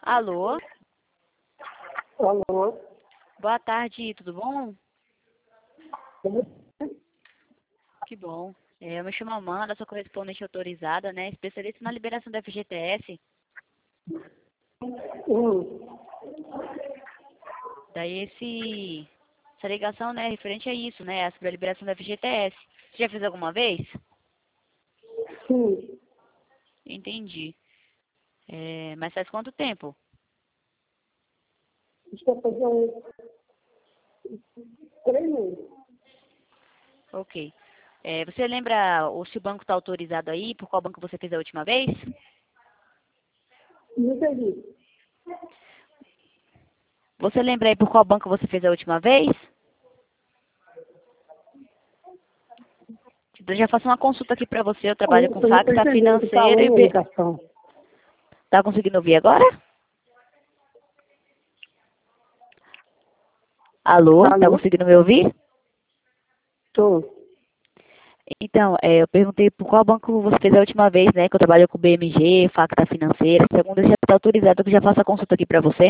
Alô, Alô? boa tarde, tudo bom? Como- Que bom. Eu me chamo Amanda, sou correspondente autorizada, né? Especialista na liberação do FGTS. Hum, Daí essa ligação, né, referente a isso, né? Sobre a liberação do FGTS. Você já fez alguma vez? sim, Entendi. Mas faz quanto tempo? estou fazendo 3 meses. Ok. Você lembra se o banco está autorizado aí? Por qual banco você fez a última vez? Não entendi. Você lembra aí por qual banco você fez a última vez? Eu já faço uma consulta aqui para você. Eu trabalho com Eu não estou Facta entendendo o que está Financeira e... falando a ligação. Tá conseguindo ouvir agora? Alô? Tá Alô? conseguindo me ouvir? Estou. Então, eu perguntei por qual banco você fez a última vez, né? Que eu trabalho com BMG, Facta Financeira. Segundo, já está autorizado que eu já faço a consulta aqui para você.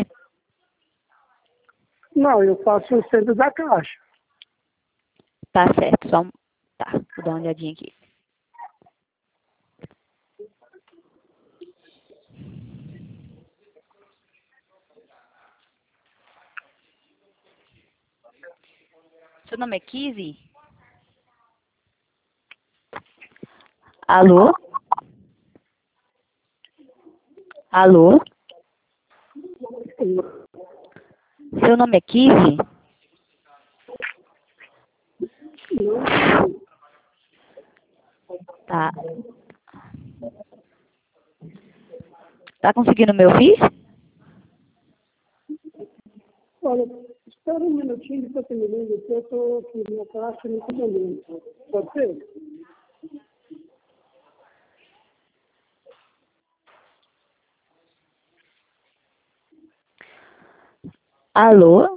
Não, eu faço o centro da caixa. Tá certo, Tá, vou dar uma olhadinha aqui. Seu nome é Kizzy? Alô? Alô? Seu nome é Kizzy? Tá. Tá conseguindo me ouvir? Olha, espera um minutinho, depois você me liga, que eu estou aqui na caixa no comandante. Pode ser? Alô?